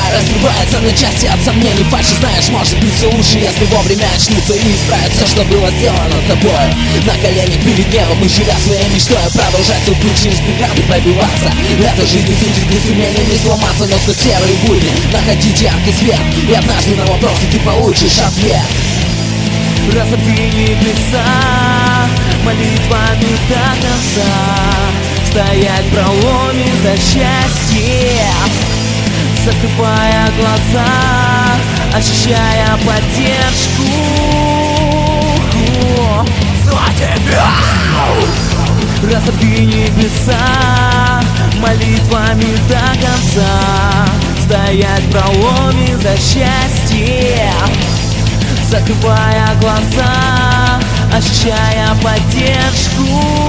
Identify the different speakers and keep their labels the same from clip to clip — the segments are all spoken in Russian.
Speaker 1: разрывается на части от сомнений. Фальши, знаешь, может быть все лучше, если вовремя очнуться и исправить все, что было сделано тобой. На коленях перед небом и живя своей мечтой, продолжать свой путь через преграды пробиваться. Эта жизнь судит без умения не сломаться, но сквозь серые будни находить яркий свет, и однажды на вопросы ты получишь ответ.
Speaker 2: Разорви небеса молитвами до конца, стоять в проломе за счастье, закрывая глаза, ощущая поддержку за тебя. Разорви небеса молитвами до конца, стоять в проломе за счастье, закрывая глаза, ощущая поддержку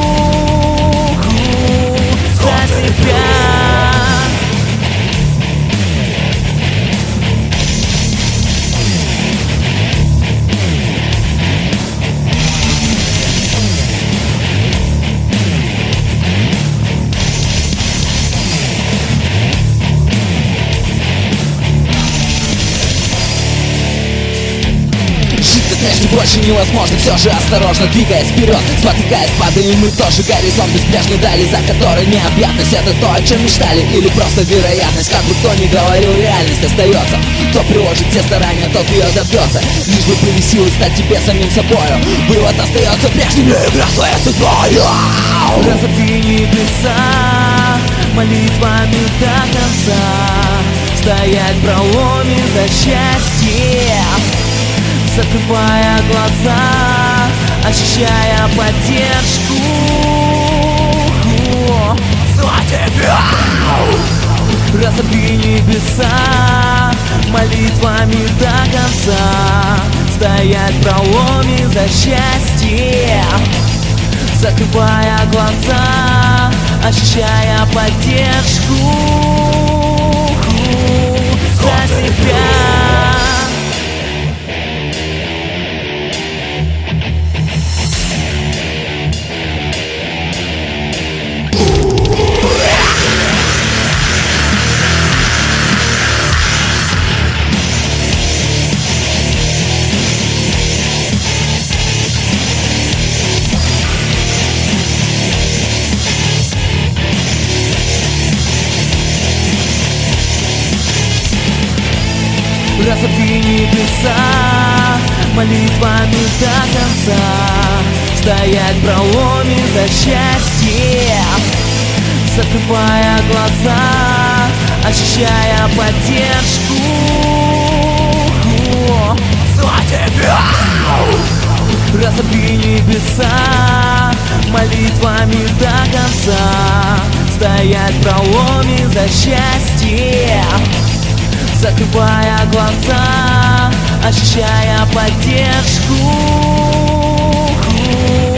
Speaker 2: за тебя.
Speaker 1: Прежде больше невозможно, все же осторожно двигаясь вперед, спотыкаясь, падаем мы тоже. Горизонт беспрежной дали, за которой необъятность. Это то, о чем мечтали, или просто вероятность. Как бы кто ни говорил, реальность остается. Кто приложит все старания, тот ее добьется. Лишь бы были силы стать тебе самим собою. Вывод остается прежним, игра своей судьбою.
Speaker 2: Разорви небеса молитвами до конца, стоять в проломе за счастье, закрывая глаза, ощущая поддержку за тебя. Разорви небеса молитвами до конца, стоять в проломе за счастье, закрывая глаза, ощущая поддержку за тебя. Разорви небеса молитвами до конца, стоять в проломе за счастье, закрывая глаза, ощущая поддержку за тебя. Разорви небеса молитвами до конца, стоять в проломе за счастье, закрывая глаза, ощущая поддержку